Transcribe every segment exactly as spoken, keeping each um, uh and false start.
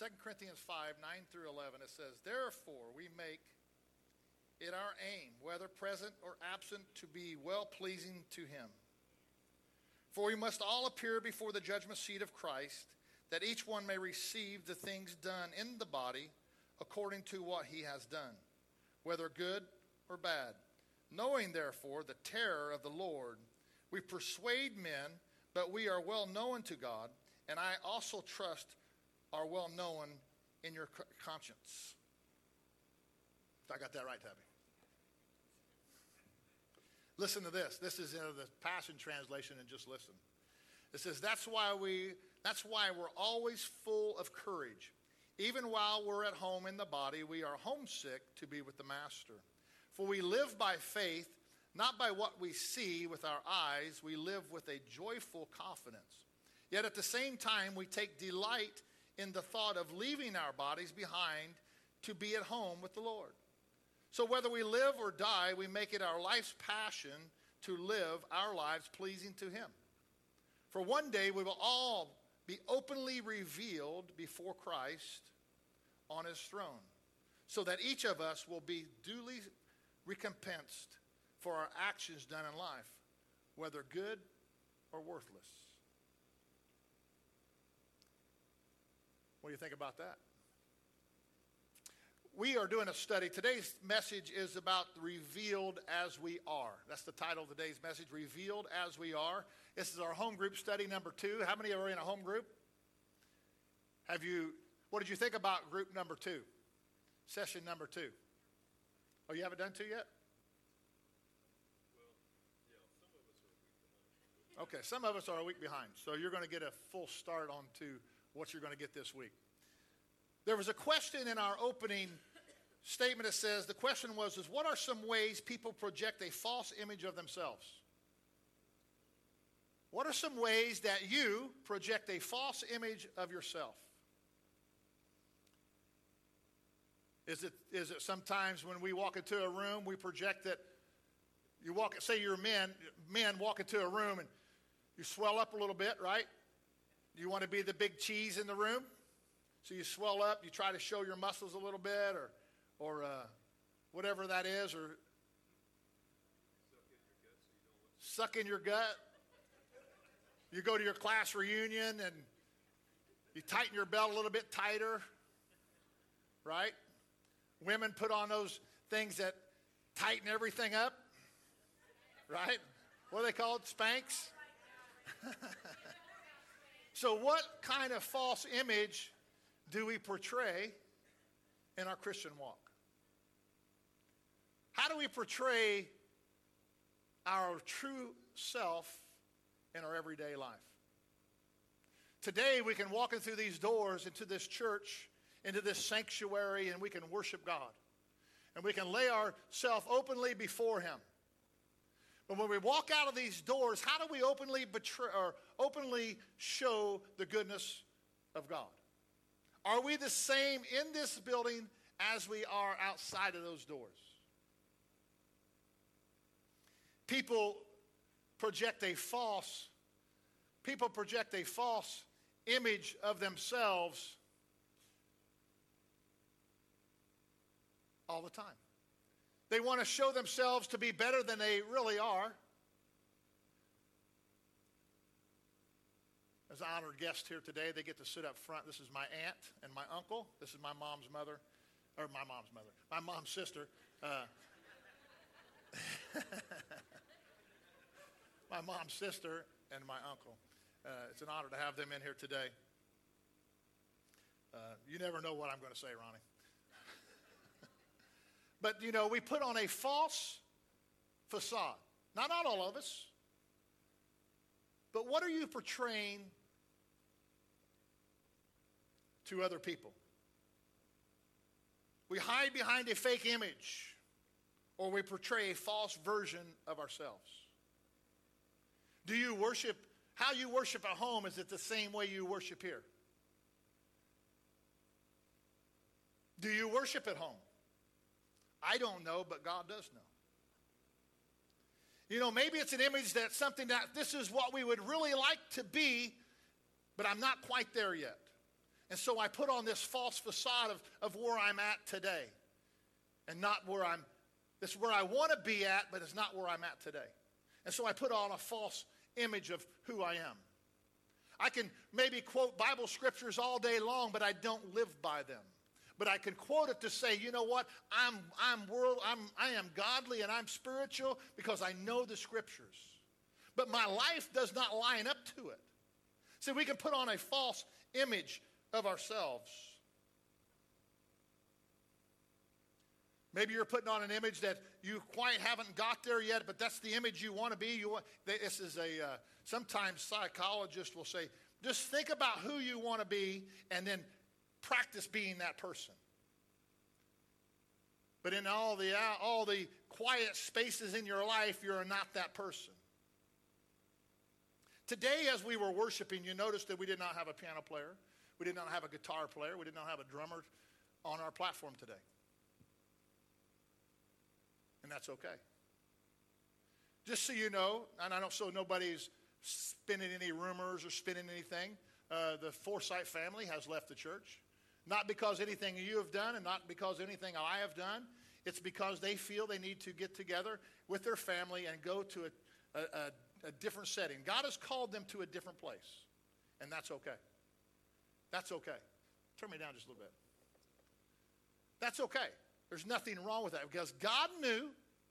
Second Corinthians five, nine through eleven, it says, therefore we make it our aim, whether present or absent, to be well-pleasing to him. For we must all appear before the judgment seat of Christ, that each one may receive the things done in the body according to what he has done, whether good or bad. Knowing, therefore, the terror of the Lord, we persuade men, but we are well known to God, and I also trust are well known in your conscience. I got that right, Tabby. Listen to this. This is in the Passion Translation, and just listen. It says, that's why we that's why we're always full of courage. Even while we're at home in the body, we are homesick to be with the Master. For we live by faith, not by what we see with our eyes. We live with a joyful confidence. Yet at the same time, we take delight in the thought of leaving our bodies behind to be at home with the Lord. So whether we live or die, we make it our life's passion to live our lives pleasing to him. For one day we will all be openly revealed before Christ on his throne, so that each of us will be duly recompensed for our actions done in life, whether good or worthless. What do you think about that? We are doing a study. Today's message is about revealed as we are. That's the title of today's message, Revealed as We Are. This is our home group study number two. How many are in a home group? Have you, what did you think about group number two? Session number two. Oh, you haven't done two yet? Okay, some of us are a week behind. So you're going to get a full start on to what you're going to get this week. There was a question in our opening statement that says, the question was, is what are some ways people project a false image of themselves? What are some ways that you project a false image of yourself? Is it, is it sometimes when we walk into a room, we project that you walk, say you're men, men walk into a room and you swell up a little bit, right? You want to be the big cheese in the room? So you swell up, you try to show your muscles a little bit, or or uh, whatever that is, or suck in your gut. You go to your class reunion and you tighten your belt a little bit tighter, right? Women put on those things that tighten everything up, right? What are they called? Spanx? So what kind of false image do we portray in our Christian walk? How do we portray our true self in our everyday life? Today we can walk in through these doors into this church, into this sanctuary, and we can worship God. And we can lay ourselves openly before him. But when we walk out of these doors, how do we openly betray or openly show the goodness of God? Are we the same in this building as we are outside of those doors? People project a false, people project a false image of themselves all the time. They want to show themselves to be better than they really are. As an honored guest here today, they get to sit up front. This is my aunt and my uncle. This is my mom's mother, or my mom's mother, my mom's sister. Uh, my mom's sister and my uncle. Uh, it's an honor to have them in here today. Uh, you never know what I'm going to say, Ronnie. But, you know, we put on a false facade. Now, not all of us. But what are you portraying to other people? We hide behind a fake image, or we portray a false version of ourselves. Do you worship, how you worship at home, is it the same way you worship here? Do you worship at home? I don't know, but God does know. You know, maybe it's an image that's something that this is what we would really like to be, but I'm not quite there yet. And so I put on this false facade of, of where I'm at today. And not where I'm, this is where I want to be at, but it's not where I'm at today. And so I put on a false image of who I am. I can maybe quote Bible scriptures all day long, but I don't live by them. But I can quote it to say, you know what, I'm, I'm world, I'm, I am godly and I'm spiritual because I know the scriptures. But my life does not line up to it. See, we can put on a false image of ourselves. Maybe you're putting on an image that you quite haven't got there yet, but that's the image you want to be. You want, this is a, uh, sometimes psychologists will say, just think about who you want to be and then practice being that person. But in all the, all the quiet spaces in your life, you're not that person. Today, as we were worshiping, you noticed that we did not have a piano player. We did not have a guitar player. We did not have a drummer on our platform today. And that's okay. Just so you know, and I don't, so nobody's spinning any rumors or spinning anything, uh, the Forsyth family has left the church. Not because anything you have done and not because anything I have done. It's because they feel they need to get together with their family and go to a, a, a, a different setting. God has called them to a different place. And that's okay. That's okay. Turn me down just a little bit. That's okay. There's nothing wrong with that because God knew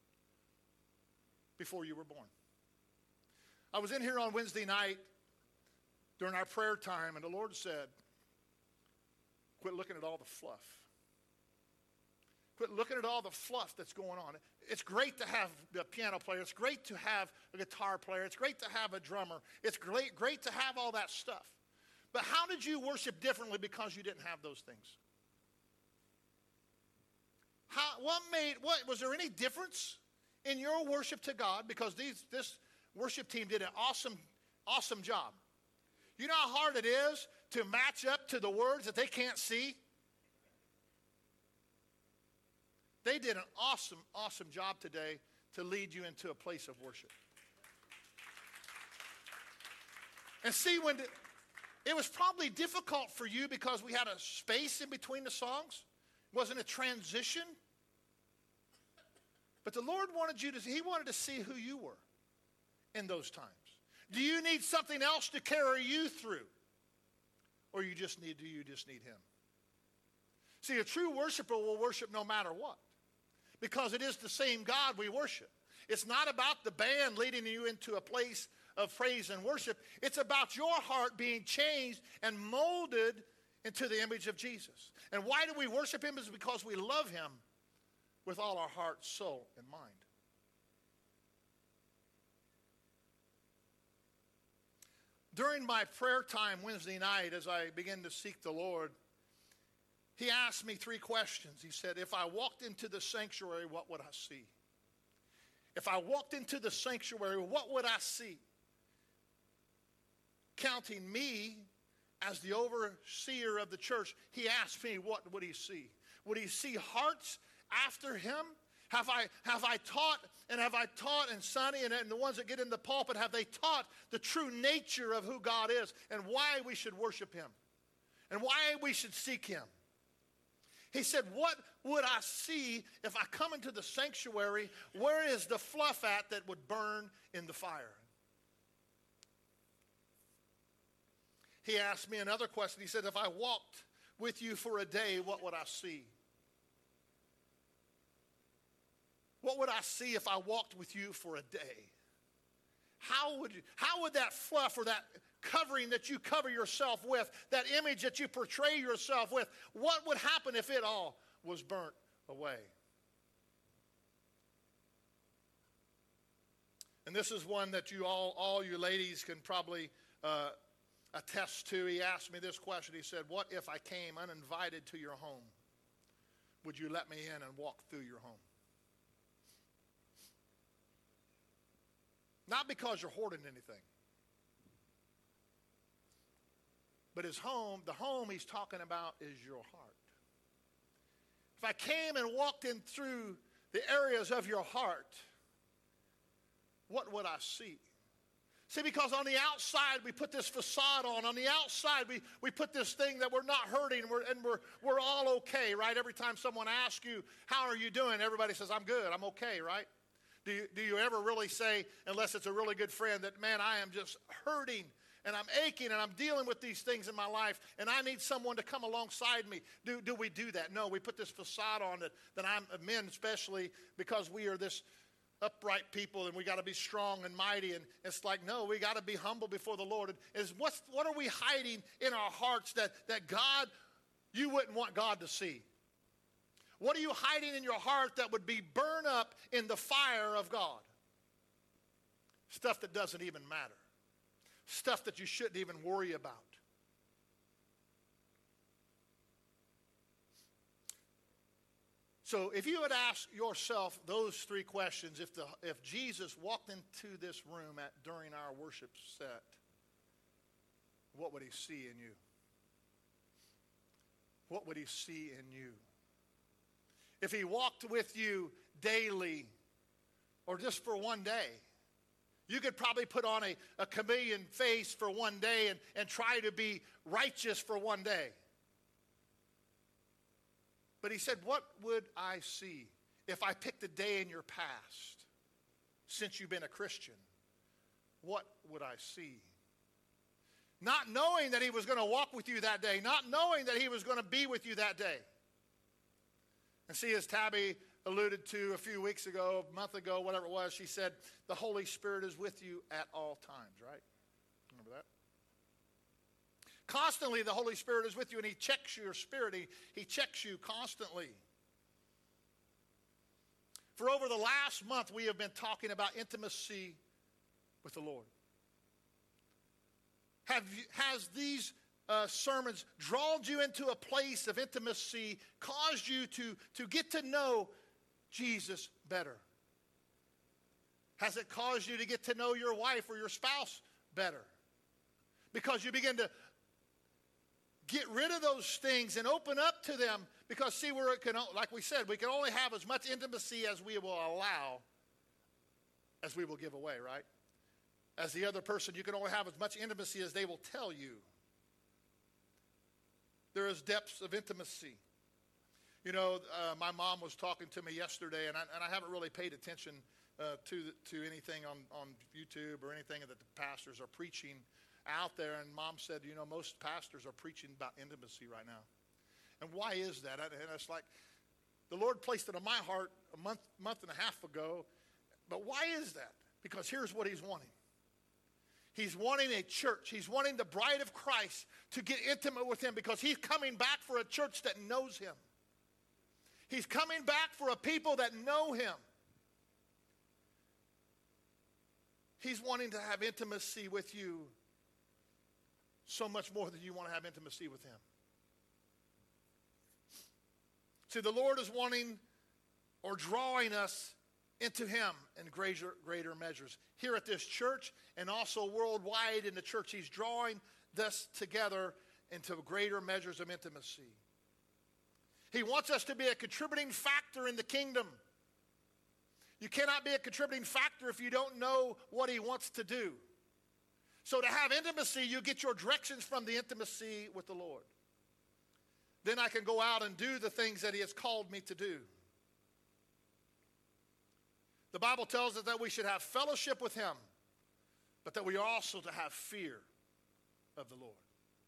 before you were born. I was in here on Wednesday night during our prayer time, and the Lord said, quit looking at all the fluff. Quit looking at all the fluff that's going on. It's great to have a piano player. It's great to have a guitar player. It's great to have a drummer. It's great, great to have all that stuff. But how did you worship differently because you didn't have those things? How, what made, what, was there any difference in your worship to God? Because these, this worship team did an awesome, awesome job. You know how hard it is to match up to the words that they can't see? They did an awesome, awesome job today to lead you into a place of worship. And see, when the, it was probably difficult for you because we had a space in between the songs. It wasn't a transition. But the Lord wanted you to, He wanted to see who you were in those times. Do you need something else to carry you through? Or you just need, do you just need Him? See, a true worshiper will worship no matter what. Because it is the same God we worship. It's not about the band leading you into a place of praise and worship. It's about your heart being changed and molded into the image of Jesus. And why do we worship Him? Is because we love Him with all our heart, soul, and mind. During my prayer time Wednesday night, as I began to seek the Lord, He asked me three questions. He said, if I walked into the sanctuary, what would I see? If I walked into the sanctuary, what would I see? Counting me as the overseer of the church, He asked me, what would He see? Would He see hearts after Him? Have I, have I taught, and have I taught, and Sonny, and, and the ones that get in the pulpit, have they taught the true nature of who God is and why we should worship Him and why we should seek Him? He said, what would I see if I come into the sanctuary? Where is the fluff at that would burn in the fire? He asked me another question. He said, if I walked with you for a day, what would I see? What would I see if I walked with you for a day? How would you, how would that fluff or that covering that you cover yourself with, that image that you portray yourself with, what would happen if it all was burnt away? And this is one that you all, all you ladies can probably uh, attest to. He asked me this question. He said, what if I came uninvited to your home? Would you let me in and walk through your home? Not because you're hoarding anything. But his home, the home he's talking about is your heart. If I came and walked in through the areas of your heart, what would I see? See, because on the outside, we put this facade on. On the outside, we, we put this thing that we're not hurting, we're, and we're, we're all okay, right? Every time someone asks you, how are you doing? Everybody says, I'm good, I'm okay, right? Do you, do you ever really say, unless it's a really good friend, that, man, I am just hurting, and I'm aching, and I'm dealing with these things in my life, and I need someone to come alongside me? Do, do we do that? No, we put this facade on that, that I'm, men especially, because we are this upright people, and we got to be strong and mighty, and it's like, no, we got to be humble before the Lord. And is what's what are we hiding in our hearts that that God, you wouldn't want God to see? What are you hiding in your heart that would be burned up in the fire of God? Stuff that doesn't even matter. Stuff that you shouldn't even worry about. So if you would ask yourself those three questions, if the if Jesus walked into this room at during our worship set, what would he see in you? What would he see in you? If he walked with you daily or just for one day, you could probably put on a, a chameleon face for one day and, and try to be righteous for one day. But he said, what would I see if I picked a day in your past since you've been a Christian? What would I see? Not knowing that he was going to walk with you that day, not knowing that he was going to be with you that day. And see, as Tabby alluded to a few weeks ago, a month ago, whatever it was, she said, the Holy Spirit is with you at all times, right? Remember that? Constantly, the Holy Spirit is with you, and he checks your spirit. He, he checks you constantly. For over the last month, we have been talking about intimacy with the Lord. Have you, has these uh, sermons drawn you into a place of intimacy, caused you to, to get to know Jesus better? Has it caused you to get to know your wife or your spouse better? Because you begin to get rid of those things and open up to them, because see, where it can, like we said, we can only have as much intimacy as we will allow, as we will give away, right? As the other person, you can only have as much intimacy as they will tell you. There is depths of intimacy. You know, uh, my mom was talking to me yesterday, and I, and I haven't really paid attention uh, to the, to anything on, on YouTube or anything that the pastors are preaching out there. And Mom said, you know, most pastors are preaching about intimacy right now. And why is that? And it's like, the Lord placed it on my heart a month, month and a half ago. But why is that? Because here's what he's wanting. He's wanting a church. He's wanting the bride of Christ to get intimate with him, because he's coming back for a church that knows him. He's coming back for a people that know him. He's wanting to have intimacy with you so much more than you want to have intimacy with him. See, the Lord is wanting or drawing us into him in greater, greater measures. Here at this church and also worldwide in the church, he's drawing this together into greater measures of intimacy. He wants us to be a contributing factor in the kingdom. You cannot be a contributing factor if you don't know what he wants to do. So to have intimacy, you get your directions from the intimacy with the Lord. Then I can go out and do the things that he has called me to do. The Bible tells us that we should have fellowship with him, but that we are also to have fear of the Lord.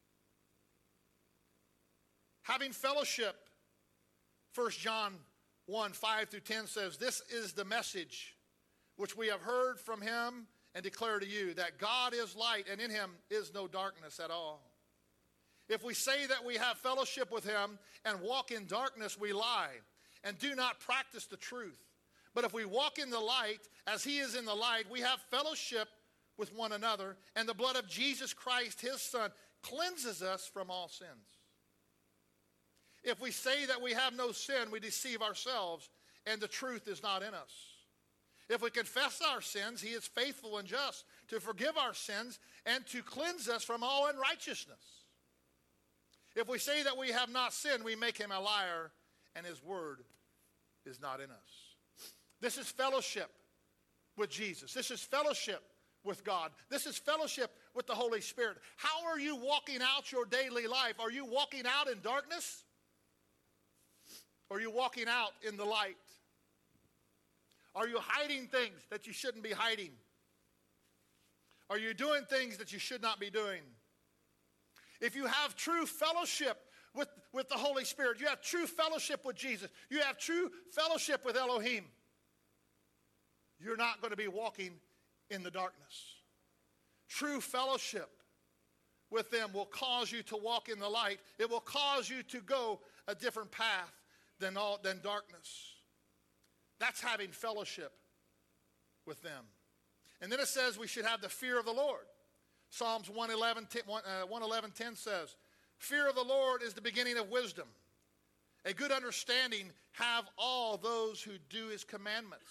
Having fellowship, First John one, five through ten says, this is the message which we have heard from him and declare to you, that God is light, and in him is no darkness at all. If we say that we have fellowship with him and walk in darkness, we lie and do not practice the truth. But if we walk in the light, as he is in the light, we have fellowship with one another, and the blood of Jesus Christ, his Son, cleanses us from all sins. If we say that we have no sin, we deceive ourselves, and the truth is not in us. If we confess our sins, he is faithful and just to forgive our sins and to cleanse us from all unrighteousness. If we say that we have not sinned, we make him a liar, and his word is not in us. This is fellowship with Jesus. This is fellowship with God. This is fellowship with the Holy Spirit. How are you walking out your daily life? Are you walking out in darkness? Or are you walking out in the light? Are you hiding things that you shouldn't be hiding? Are you doing things that you should not be doing? If you have true fellowship with, with the Holy Spirit, you have true fellowship with Jesus, you have true fellowship with Elohim, you're not going to be walking in the darkness. True fellowship with them will cause you to walk in the light. It will cause you to go a different path than, all, than darkness. That's having fellowship with them. And then it says we should have the fear of the Lord. Psalms one eleven ten says, fear of the Lord is the beginning of wisdom. A good understanding have all those who do his commandments.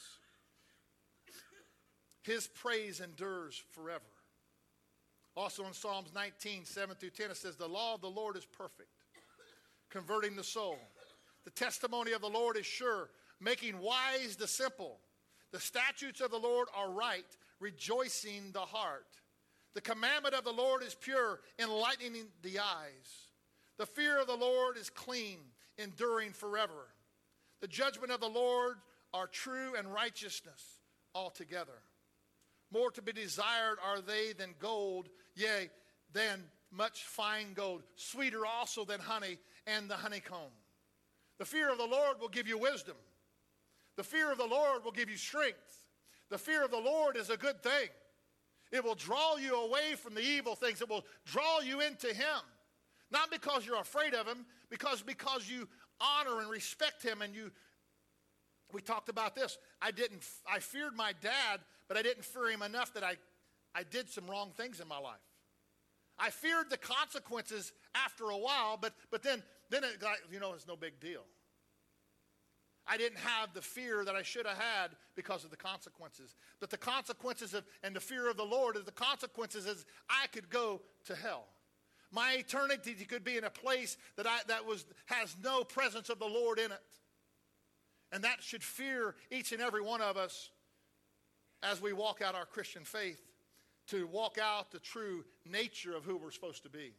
His praise endures forever. Also in Psalms nineteen, seven through ten, it says, the law of the Lord is perfect, converting the soul. The testimony of the Lord is sure, making wise the simple. The statutes of the Lord are right, rejoicing the heart. The commandment of the Lord is pure, enlightening the eyes. The fear of the Lord is clean, enduring forever. The judgment of the Lord are true and righteousness altogether. More to be desired are they than gold, yea, than much fine gold, sweeter also than honey and the honeycomb. The fear of the Lord will give you wisdom. The fear of the Lord will give you strength. The fear of the Lord is a good thing. It will draw you away from the evil things. It will draw you into him. Not because you're afraid of him, because, because you honor and respect him. And you, we talked about this. I didn't, I feared my dad, but I didn't fear him enough that I, I did some wrong things in my life. I feared the consequences after a while, but, but then, then it got, you know, it's no big deal. I didn't have the fear that I should have had because of the consequences. But the consequences of, and the fear of the Lord is the consequences is I could go to hell. My eternity could be in a place that I, that was, has no presence of the Lord in it. And that should fear each and every one of us as we walk out our Christian faith, to walk out the true nature of who we're supposed to be.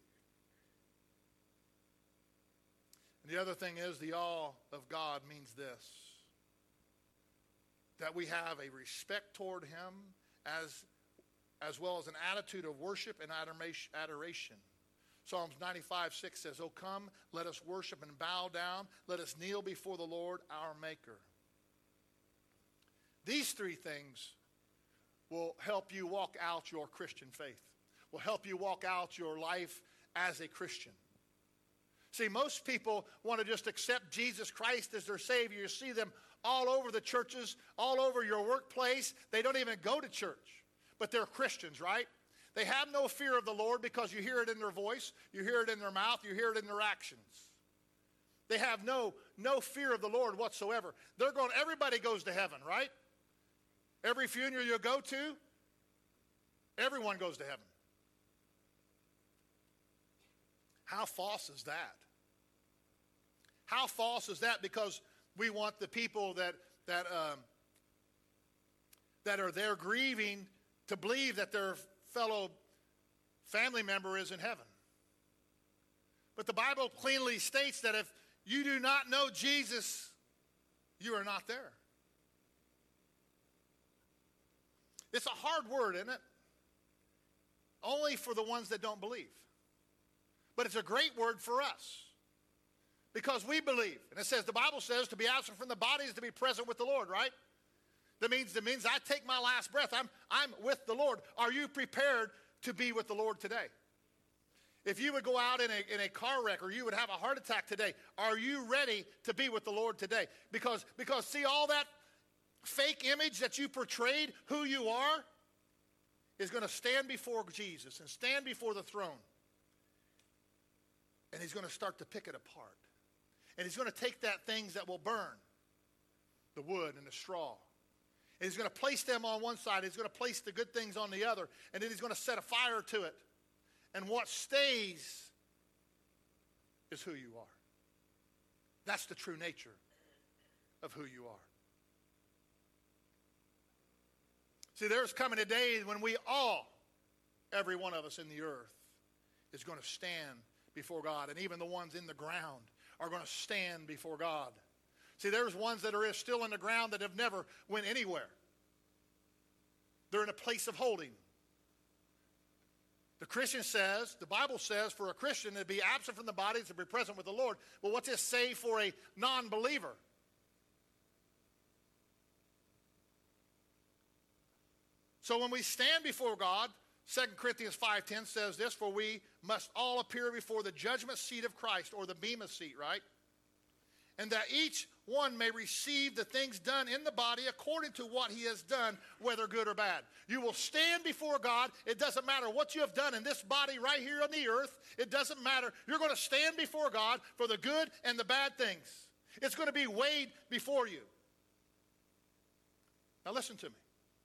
And the other thing is, the awe of God means this, that we have a respect toward him as, as well as an attitude of worship and adoration. Psalms ninety-five six says, "O come, let us worship and bow down. Let us kneel before the Lord our Maker." These three things will help you walk out your Christian faith, will help you walk out your life as a Christian. See, most people want to just accept Jesus Christ as their Savior. You see them all over the churches, all over your workplace. They don't even go to church, but they're Christians, right? They have no fear of the Lord because you hear it in their voice, you hear it in their mouth, you hear it in their actions. They have no, no fear of the Lord whatsoever. They're going, everybody goes to heaven, right? Every funeral you go to, everyone goes to heaven. How false is that? How false is that? Because we want the people that that um, that are there grieving to believe that their fellow family member is in heaven. But the Bible cleanly states that if you do not know Jesus, you are not there. It's a hard word, isn't it? Only for the ones that don't believe. But it's a great word for us because we believe. And it says, the Bible says to be absent from the body is to be present with the Lord, right? That means, that means I take my last breath. I'm, I'm with the Lord. Are you prepared to be with the Lord today? If you would go out in a, in a car wreck or you would have a heart attack today, are you ready to be with the Lord today? Because, because see, all that fake image that you portrayed, who you are, is going to stand before Jesus and stand before the throne. And he's going to start to pick it apart. And he's going to take that things that will burn, the wood and the straw. And he's going to place them on one side. He's going to place the good things on the other. And then he's going to set a fire to it. And what stays is who you are. That's the true nature of who you are. See, there's coming a day when we all, every one of us in the earth, is going to stand before God. And even the ones in the ground are going to stand before God. See, there's ones that are still in the ground that have never went anywhere. They're in a place of holding. The Christian says, the Bible says, for a Christian to be absent from the body is to be present with the Lord. Well, what's this say for a non-believer? So when we stand before God, Second Corinthians five ten says this, for we must all appear before the judgment seat of Christ, or the bema seat, right? And that each one may receive the things done in the body according to what he has done, whether good or bad. You will stand before God. It doesn't matter what you have done in this body right here on the earth. It doesn't matter. You're going to stand before God for the good and the bad things. It's going to be weighed before you. Now listen to me.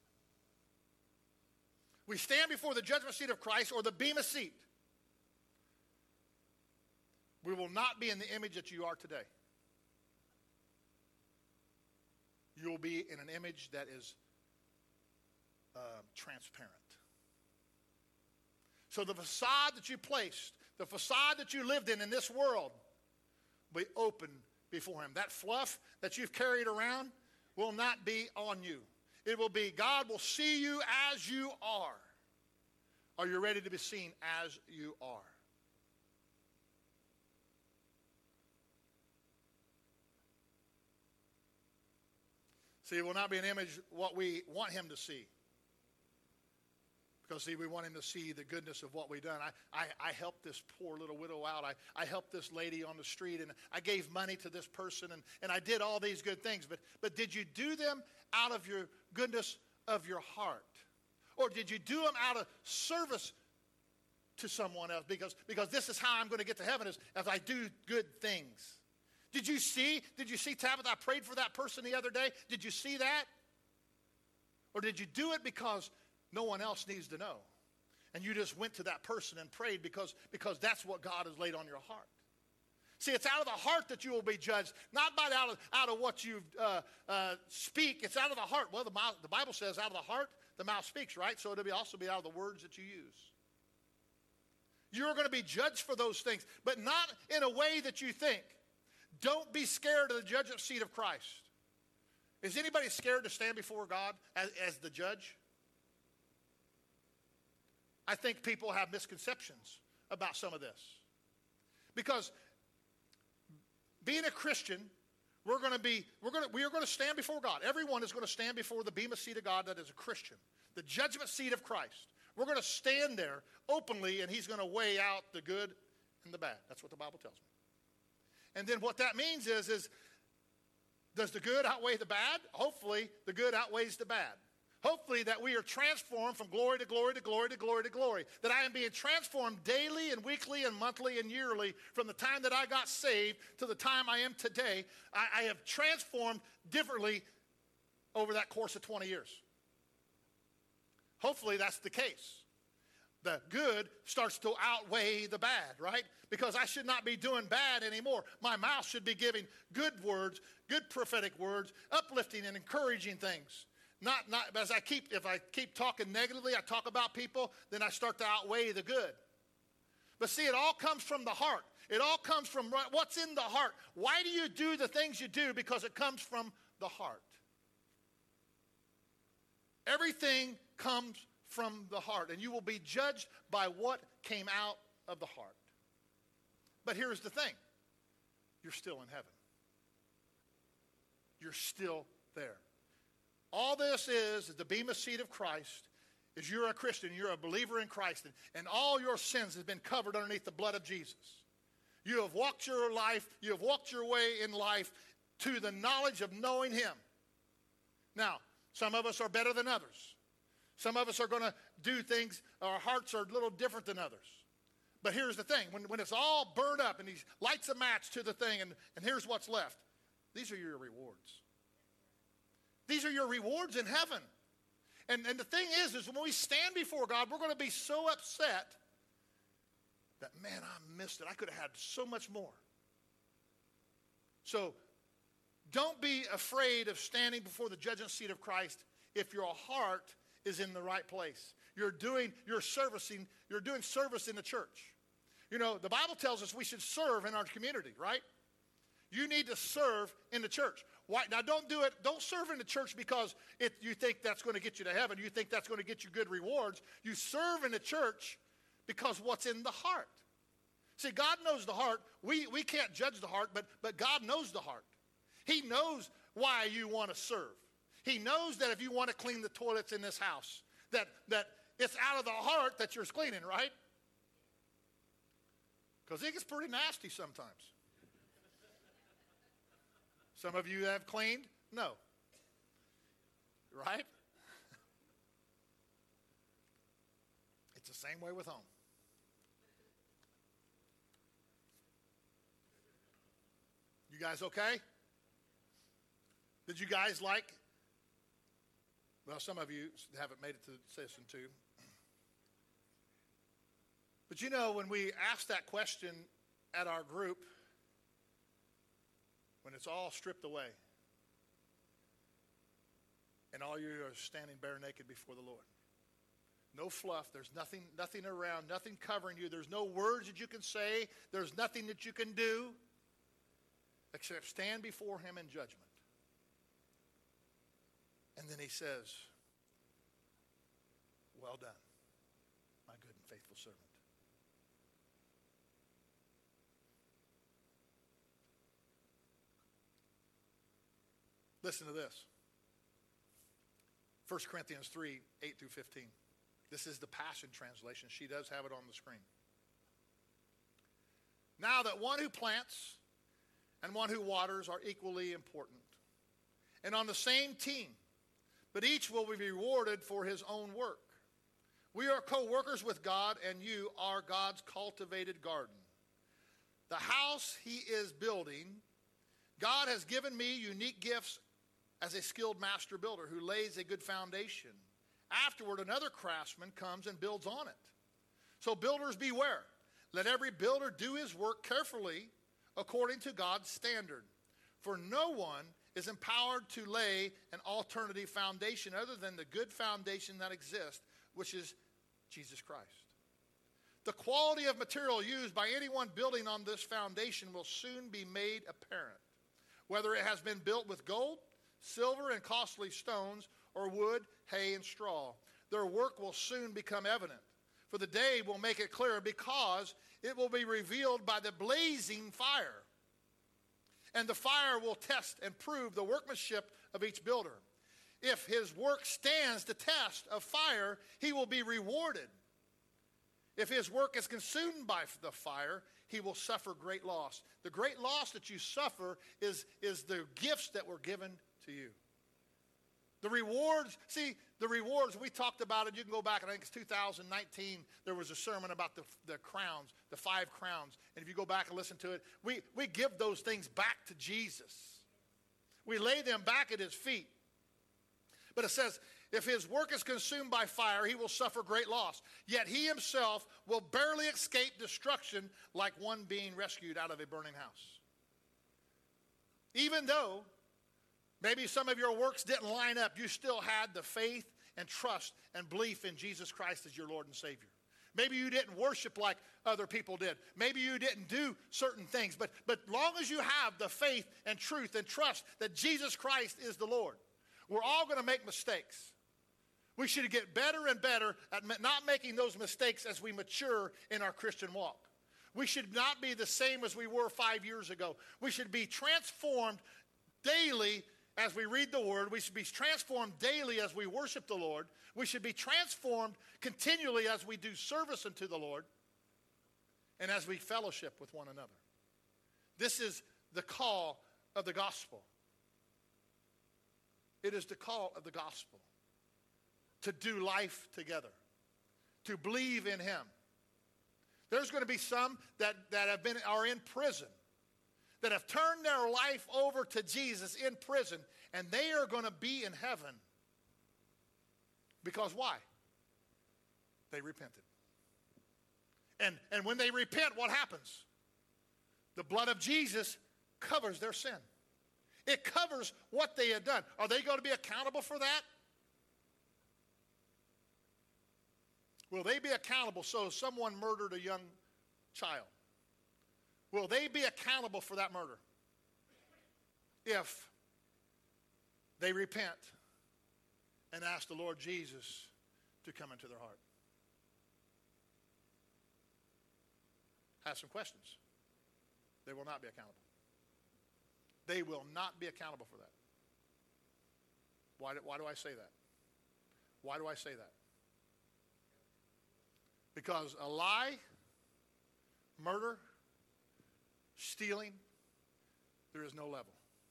We stand before the judgment seat of Christ, or the bema seat. We will not be in the image that you are today. You will be in an image that is uh, transparent. So the facade that you placed, the facade that you lived in in this world, will be open before him. That fluff that you've carried around will not be on you. It will be, God will see you as you are. Are you ready to be seen as you are? See, it will not be an image what we want him to see. Because, see, we want him to see the goodness of what we've done. I, I, I helped this poor little widow out. I, I helped this lady on the street, and I gave money to this person, and, and I did all these good things. But, but did you do them out of your goodness of your heart? Or did you do them out of service to someone else? Because, because this is how I'm going to get to heaven, is as I do good things. Did you see, did you see Tabitha? I prayed for that person the other day. Did you see that? Or did you do it because no one else needs to know? And you just went to that person and prayed because, because that's what God has laid on your heart. See, it's out of the heart that you will be judged, not by out of, out of what you uh, uh, speak. It's out of the heart. Well, the, mouth, the Bible says out of the heart, the mouth speaks, right? So it'll be also be out of the words that you use. You're going to be judged for those things, but not in a way that you think. Don't be scared of the judgment seat of Christ. Is anybody scared to stand before God as, as the judge? I think people have misconceptions about some of this. Because being a Christian, we're going to be, we're going to, we are going to stand before God. Everyone is going to stand before the bema seat of God that is a Christian. The judgment seat of Christ. We're going to stand there openly, and he's going to weigh out the good and the bad. That's what the Bible tells me. And then what that means is, is does the good outweigh the bad? Hopefully, the good outweighs the bad. Hopefully that we are transformed from glory to glory to glory to glory to glory. That I am being transformed daily and weekly and monthly and yearly from the time that I got saved to the time I am today. I, I have transformed differently over that course of twenty years. Hopefully that's the case. The good starts to outweigh the bad, right? Because I should not be doing bad anymore. My mouth should be giving good words, good prophetic words, uplifting and encouraging things. Not, not as I keep, if I keep talking negatively, I talk about people, then I start to outweigh the good. But see, it all comes from the heart. It all comes from what's in the heart. Why do you do the things you do? Because it comes from the heart. Everything comes from the heart, and you will be judged by what came out of the heart. But here's the thing. You're still in heaven. You're still there. All this is, is the bema seat of Christ, is you're a Christian, you're a believer in Christ, and, and all your sins have been covered underneath the blood of Jesus. You have walked your life, you have walked your way in life to the knowledge of knowing him. Now, some of us are better than others. Some of us are going to do things, our hearts are a little different than others. But here's the thing, when, when it's all burned up and he lights a match to the thing and, and here's what's left, these are your rewards. These are your rewards in heaven. And, and the thing is, is when we stand before God, we're going to be so upset that, man, I missed it. I could have had so much more. So don't be afraid of standing before the judgment seat of Christ if your heart is in the right place. You're doing, you're servicing, you're doing service in the church. You know, the Bible tells us we should serve in our community, right? You need to serve in the church. Why? Now, don't do it. Don't serve in the church because it, you think that's going to get you to heaven. You think that's going to get you good rewards. You serve in the church because what's in the heart. See, God knows the heart. We, we can't judge the heart, but, but God knows the heart. He knows why you want to serve. He knows that if you want to clean the toilets in this house, that, that it's out of the heart that you're cleaning, right? Because it gets pretty nasty sometimes. Some of you have cleaned? No. Right? It's the same way with home. You guys okay? Did you guys like? Well, some of you haven't made it to session two. But you know, when we ask that question at our group, when it's all stripped away, and all you are standing bare naked before the Lord. No fluff. There's nothing, nothing around, nothing covering you. There's no words that you can say. There's nothing that you can do except stand before him in judgment. And then he says, well done, my good and faithful servant. Listen to this. First Corinthians three, eight through fifteen. This is the Passion Translation. She does have it on the screen. Now that one who plants and one who waters are equally important and on the same team, but each will be rewarded for his own work. We are co-workers with God, and you are God's cultivated garden. The house he is building, God has given me unique gifts as a skilled master builder who lays a good foundation. Afterward, another craftsman comes and builds on it. So builders beware. Let every builder do his work carefully according to God's standard. For no one is empowered to lay an alternative foundation other than the good foundation that exists, which is Jesus Christ. The quality of material used by anyone building on this foundation will soon be made apparent, whether it has been built with gold, silver, and costly stones, or wood, hay, and straw. Their work will soon become evident, for the day will make it clear, because it will be revealed by the blazing fire. And the fire will test and prove the workmanship of each builder. If his work stands the test of fire, he will be rewarded. If his work is consumed by the fire, he will suffer great loss. The great loss that you suffer is, is the gifts that were given to you. The rewards, see, the rewards, we talked about it. You can go back, I think it's two thousand nineteen, there was a sermon about the, the crowns, the five crowns. And if you go back and listen to it, we, we give those things back to Jesus. We lay them back at his feet. But it says, if his work is consumed by fire, he will suffer great loss. Yet he himself will barely escape destruction like one being rescued out of a burning house. Even though maybe some of your works didn't line up, you still had the faith and trust and belief in Jesus Christ as your Lord and Savior. Maybe you didn't worship like other people did. Maybe you didn't do certain things. But, but long as you have the faith and truth and trust that Jesus Christ is the Lord, we're all going to make mistakes. We should get better and better at not making those mistakes as we mature in our Christian walk. We should not be the same as we were five years ago. We should be transformed daily as we read the Word. We should be transformed daily as we worship the Lord. We should be transformed continually as we do service unto the Lord and as we fellowship with one another. This is the call of the gospel. It is the call of the gospel to do life together, to believe in him. There's going to be some that, that have been are in prison, that have turned their life over to Jesus in prison, and they are going to be in heaven. Because why? They repented. And, and when they repent, what happens? The blood of Jesus covers their sin. It covers what they had done. Are they going to be accountable for that? Will they be accountable? So someone murdered a young child. Will they be accountable for that murder if they repent and ask the Lord Jesus to come into their heart? Have some questions. They will not be accountable. They will not be accountable for that. Why do, why do I say that? Why do I say that? Because a lie, murder, stealing, there is no level.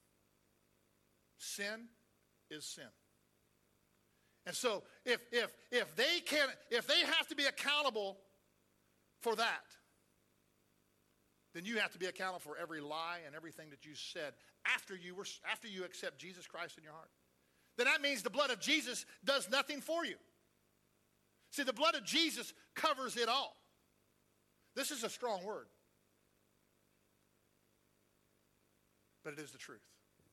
Sin is sin. And so if if if they can if they have to be accountable for that, then you have to be accountable for every lie and everything that you said after you were after you accept Jesus Christ in your heart. Then that means the blood of Jesus does nothing for you. See, the blood of Jesus covers it all. This is a strong word, but it is the truth.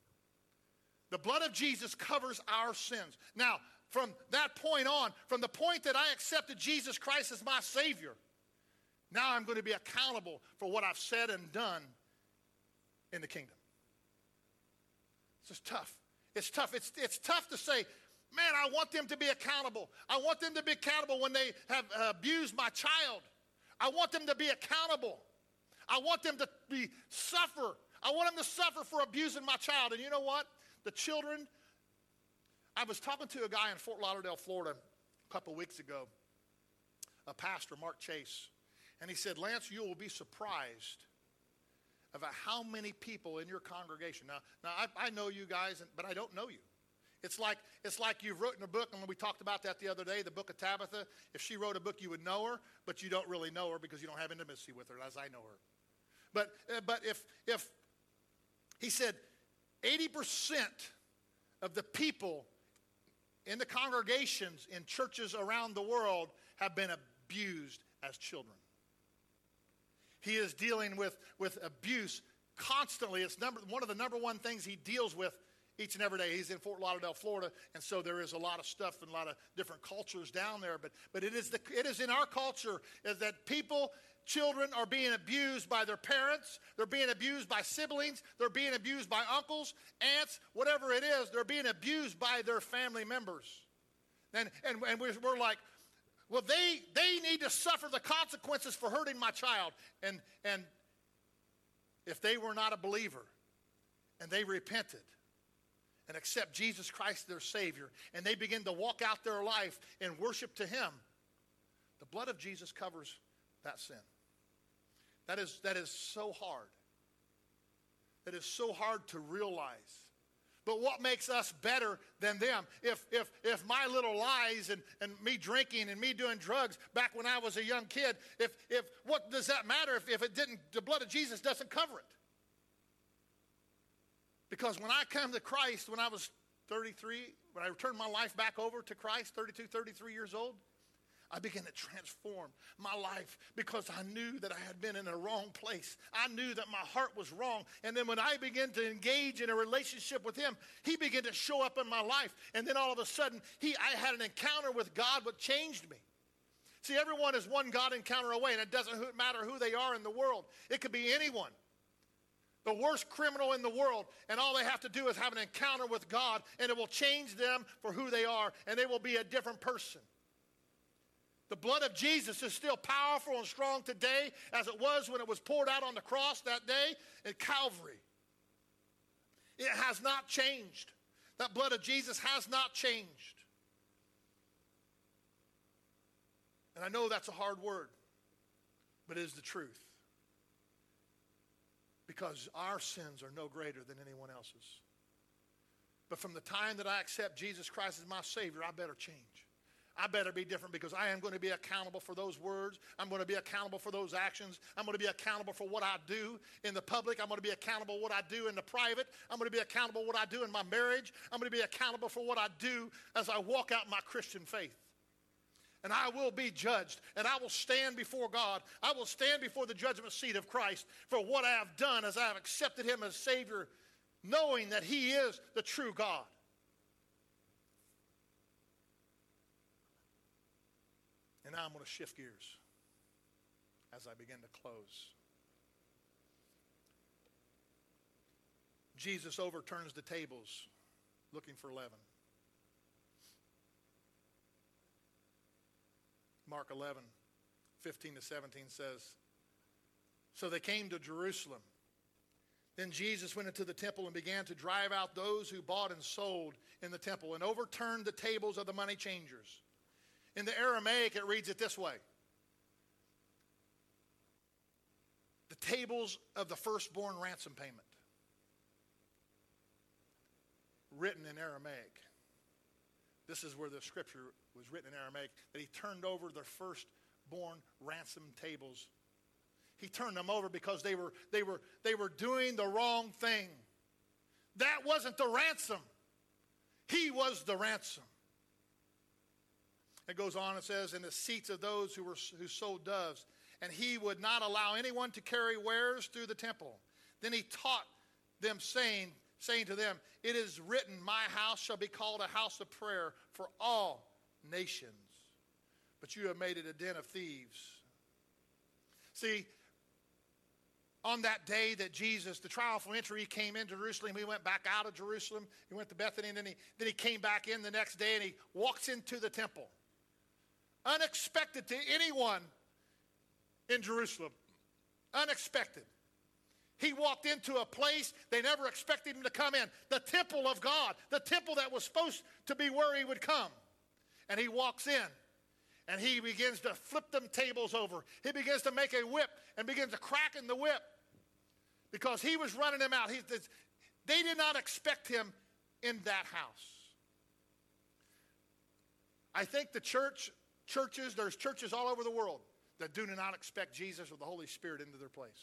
The blood of Jesus covers our sins. Now, from that point on, from the point that I accepted Jesus Christ as my Savior, now I'm going to be accountable for what I've said and done in the kingdom. It's just tough. It's tough. It's, it's tough to say, man, I want them to be accountable. I want them to be accountable when they have uh, abused my child. I want them to be accountable. I want them to be suffer. I want them to suffer for abusing my child. And you know what? The children, I was talking to a guy in Fort Lauderdale, Florida, a couple weeks ago, a pastor, Mark Chase. And he said, Lance, you will be surprised about how many people in your congregation. Now, now I, I know you guys, but I don't know you. It's like it's like you've written a book, and we talked about that the other day, the book of Tabitha. If she wrote a book, you would know her, but you don't really know her because you don't have intimacy with her, as I know her. But uh, but if if he said eighty percent of the people in the congregations in churches around the world have been abused as children. He is dealing with, with abuse constantly. It's number, one of the number one things he deals with each and every day. He's in Fort Lauderdale, Florida, and so there is a lot of stuff and a lot of different cultures down there. But, but it is the, it is in our culture is that people, children are being abused by their parents. They're being abused by siblings. They're being abused by uncles, aunts, whatever it is. They're being abused by their family members. And, and, and we're, we're like, well, they, they need to suffer the consequences for hurting my child. And, and if they were not a believer and they repented and accept Jesus Christ their Savior and they begin to walk out their life in worship to Him, the blood of Jesus covers that sin. That is, that is so hard. That is so hard to realize. But what makes us better than them? If if if my little lies and, and me drinking and me doing drugs back when I was a young kid, if if what does that matter if, if it didn't, the blood of Jesus doesn't cover it? Because when I come to Christ when I was thirty-three, when I turned my life back over to Christ, thirty-two, thirty-three years old, I began to transform my life because I knew that I had been in a wrong place. I knew that my heart was wrong. And then when I began to engage in a relationship with Him, He began to show up in my life. And then all of a sudden, he, I had an encounter with God what changed me. See, everyone is one God encounter away, and it doesn't matter who they are in the world. It could be anyone. The worst criminal in the world, and all they have to do is have an encounter with God, and it will change them for who they are, and they will be a different person. The blood of Jesus is still powerful and strong today as it was when it was poured out on the cross that day at Calvary. It has not changed. That blood of Jesus has not changed. And I know that's a hard word, but it is the truth. Because our sins are no greater than anyone else's. But from the time that I accept Jesus Christ as my Savior, I better change. I better be different because I am going to be accountable for those words. I'm going to be accountable for those actions. I'm going to be accountable for what I do in the public. I'm going to be accountable for what I do in the private. I'm going to be accountable for what I do in my marriage. I'm going to be accountable for what I do as I walk out my Christian faith. And I will be judged, and I will stand before God. I will stand before the judgment seat of Christ for what I have done as I have accepted Him as Savior, knowing that He is the true God. And now I'm going to shift gears as I begin to close. Jesus overturns the tables looking for leaven. Mark eleven, fifteen to seventeen says, so they came to Jerusalem. Then Jesus went into the temple and began to drive out those who bought and sold in the temple and overturned the tables of the money changers. In the Aramaic, it reads it this way. The tables of the firstborn ransom payment. Written in Aramaic. This is where the scripture was written in Aramaic, that he turned over the firstborn ransom tables. He turned them over because they were, they were, they were doing the wrong thing. That wasn't the ransom. He was the ransom. It goes on and says, in the seats of those who were who sold doves, and he would not allow anyone to carry wares through the temple. Then he taught them, saying, saying to them, it is written, my house shall be called a house of prayer for all nations. But you have made it a den of thieves. See, on that day that Jesus, the triumphal entry, he came into Jerusalem, he went back out of Jerusalem, he went to Bethany, and then he, then he came back in the next day, and he walks into the temple. Unexpected to anyone in Jerusalem. Unexpected. He walked into a place they never expected him to come in. The temple of God. The temple that was supposed to be where he would come. And he walks in. And he begins to flip them tables over. He begins to make a whip and begins to crack in the whip. Because he was running them out. He, they did not expect him in that house. I think the church, churches, there's churches all over the world that do not expect Jesus or the Holy Spirit into their place.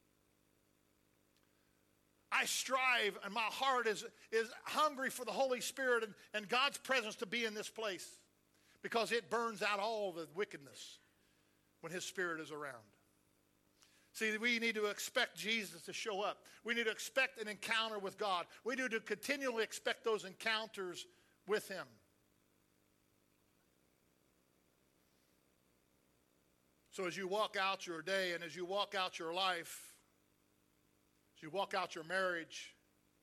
I strive, and my heart is, is hungry for the Holy Spirit and, and God's presence to be in this place, because it burns out all the wickedness when his Spirit is around. See, we need to expect Jesus to show up. We need to expect an encounter with God. We need to continually expect those encounters with him. So as you walk out your day and as you walk out your life, as you walk out your marriage,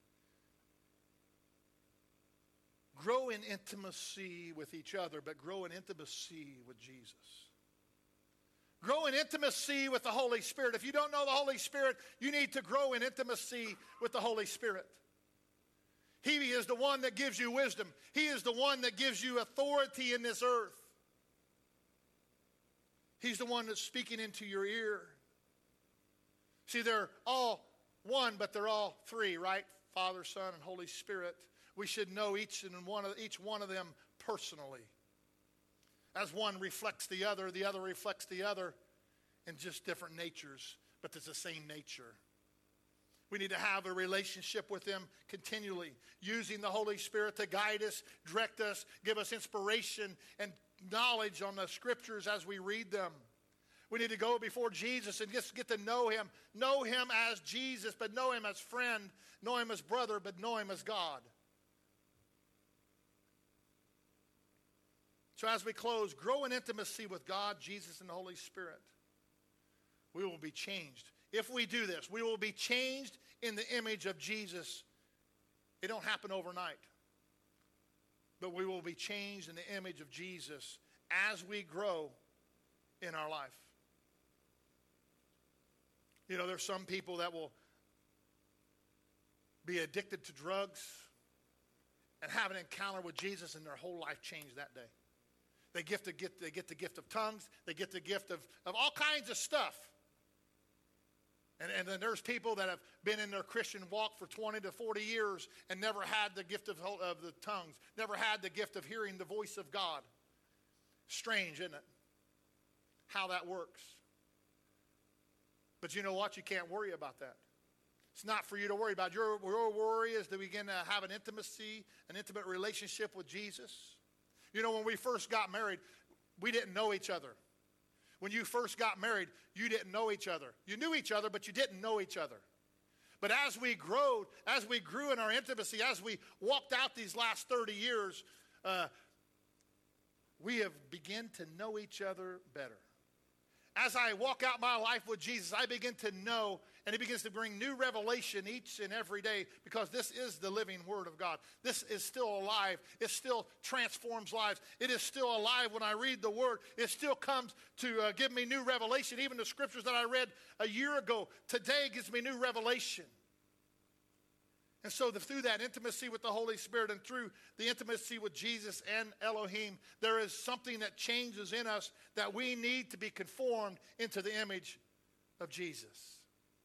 grow in intimacy with each other, but grow in intimacy with Jesus. Grow in intimacy with the Holy Spirit. If you don't know the Holy Spirit, you need to grow in intimacy with the Holy Spirit. He is the one that gives you wisdom. He is the one that gives you authority in this earth. He's the one that's speaking into your ear. See, they're all one, but they're all three, right? Father, Son, and Holy Spirit. We should know each and one of each one of them personally. As one reflects the other, the other reflects the other in just different natures, but it's the same nature. We need to have a relationship with him continually, using the Holy Spirit to guide us, direct us, give us inspiration and knowledge on the scriptures as we read them. We need to go before Jesus and just get to know him. Know him as Jesus, but know him as friend. Know him as brother, but know him as God. So as we close, grow in intimacy with God, Jesus, and the Holy Spirit. We will be changed. If we do this, we will be changed in the image of Jesus. It don't happen overnight. But we will be changed in the image of Jesus as we grow in our life. You know, there's some people that will be addicted to drugs and have an encounter with Jesus and their whole life change that day. They, gift to get, they get the gift of tongues. They get the gift of, of all kinds of stuff. And, and then there's people that have been in their Christian walk for twenty to forty years and never had the gift of, of the tongues, never had the gift of hearing the voice of God. Strange, isn't it? How that works. But you know what? You can't worry about that. It's not for you to worry about. Your, your worry is to begin to have an intimacy, an intimate relationship with Jesus. You know, when we first got married, we didn't know each other. When you first got married, you didn't know each other. You knew each other, but you didn't know each other. But as we grew, as we grew in our intimacy, as we walked out these last thirty years, uh, we have begun to know each other better. As I walk out my life with Jesus, I begin to know, and he begins to bring new revelation each and every day, because this is the living Word of God. This is still alive. It still transforms lives. It is still alive when I read the Word. It still comes to uh, give me new revelation. Even the scriptures that I read a year ago, today gives me new revelation. And so the, through that intimacy with the Holy Spirit and through the intimacy with Jesus and Elohim, there is something that changes in us, that we need to be conformed into the image of Jesus.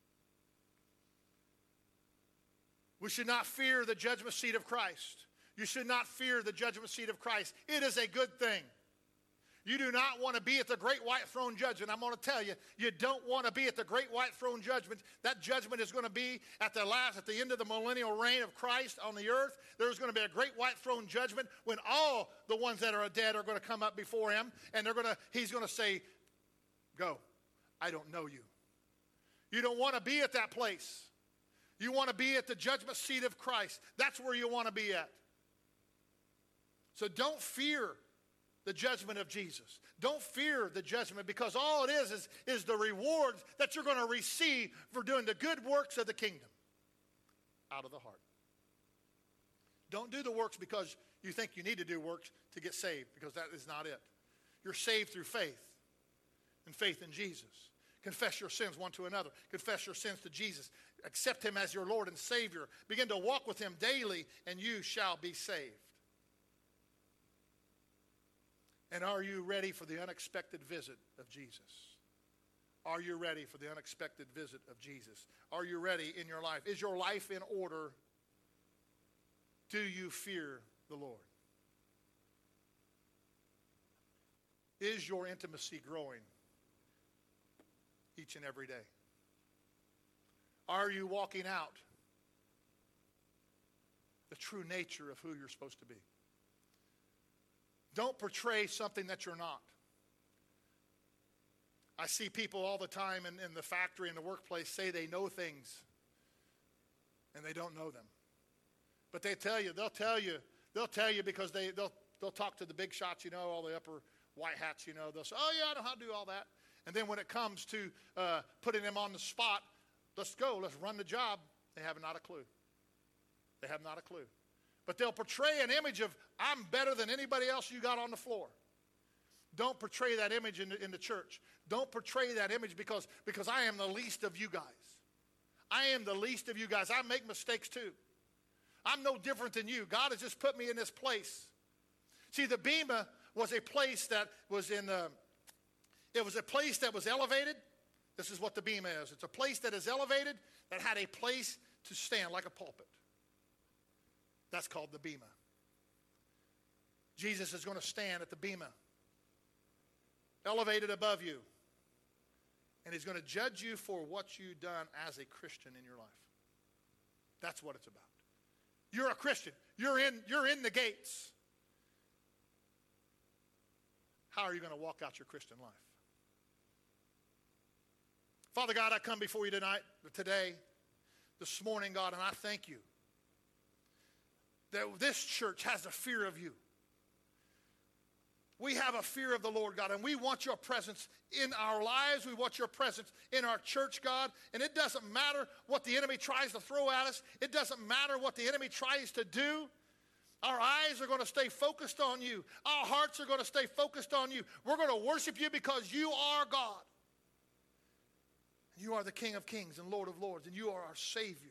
We should not fear the judgment seat of Christ. You should not fear the judgment seat of Christ. It is a good thing. You do not want to be at the great white throne judgment. I'm going to tell you, you don't want to be at the great white throne judgment. That judgment is going to be at the last, at the end of the millennial reign of Christ on the earth. There's going to be a great white throne judgment when all the ones that are dead are going to come up before him, and they're going to, he's going to say, go, I don't know you. You don't want to be at that place. You want to be at the judgment seat of Christ. That's where you want to be at. So don't fear the judgment of Jesus. Don't fear the judgment, because all it is is, is the rewards that you're going to receive for doing the good works of the kingdom out of the heart. Don't do the works because you think you need to do works to get saved, because that is not it. You're saved through faith, and faith in Jesus. Confess your sins one to another. Confess your sins to Jesus. Accept him as your Lord and Savior. Begin to walk with him daily, and you shall be saved. And are you ready for the unexpected visit of Jesus? Are you ready for the unexpected visit of Jesus? Are you ready in your life? Is your life in order? Do you fear the Lord? Is your intimacy growing each and every day? Are you walking out the true nature of who you're supposed to be? Don't portray something that you're not. I see people all the time in, in the factory, in the workplace, say they know things, and they don't know them. But they tell you, they'll tell you, they'll tell you because they, they'll, they'll talk to the big shots, you know, all the upper white hats, you know. They'll say, oh, yeah, I know how to do all that. And then when it comes to uh, putting them on the spot, let's go, let's run the job, they have not a clue. They have not a clue. But they'll portray an image of, I'm better than anybody else you got on the floor. Don't portray that image in the, in the church. Don't portray that image because, because I am the least of you guys. I am the least of you guys. I make mistakes too. I'm no different than you. God has just put me in this place. See, the Bema was a place that was in, uh, it was a place that was elevated. This is what the Bema is. It's a place that is elevated, that had a place to stand like a pulpit. That's called the Bema. Jesus is going to stand at the Bema, elevated above you. And he's going to judge you for what you've done as a Christian in your life. That's what it's about. You're a Christian. You're in, you're in the gates. How are you going to walk out your Christian life? Father God, I come before you tonight, today, this morning, God, and I thank you that this church has a fear of you. We have a fear of the Lord, God, and we want your presence in our lives. We want your presence in our church, God. And it doesn't matter what the enemy tries to throw at us. It doesn't matter what the enemy tries to do. Our eyes are going to stay focused on you. Our hearts are going to stay focused on you. We're going to worship you because you are God. You are the King of Kings and Lord of Lords, and you are our Savior.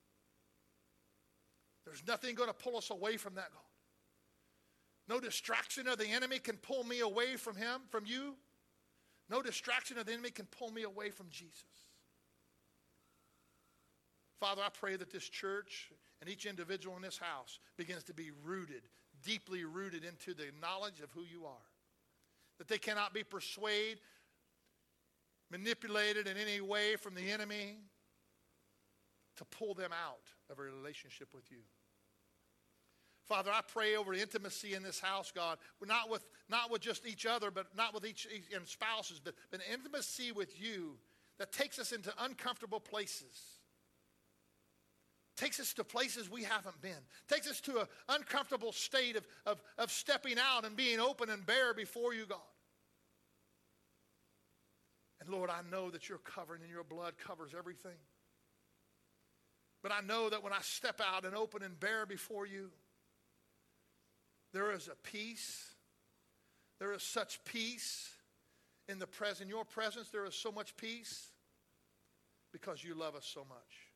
There's nothing going to pull us away from that, God. No distraction of the enemy can pull me away from him, from you. No distraction of the enemy can pull me away from Jesus. Father, I pray that this church and each individual in this house begins to be rooted, deeply rooted into the knowledge of who you are. That they cannot be persuaded, manipulated in any way from the enemy to pull them out of a relationship with you. Father, I pray over intimacy in this house, God, not with, not with just each other, but not with each, each and spouses, but, but intimacy with you that takes us into uncomfortable places. takes us to places we haven't been, takes us to an uncomfortable state of, of, of stepping out and being open and bare before you, God. And Lord, I know that your covering and your blood covers everything. But I know that when I step out and open and bare before you, there is a peace. There is such peace in the presence. In your presence, there is so much peace because you love us so much.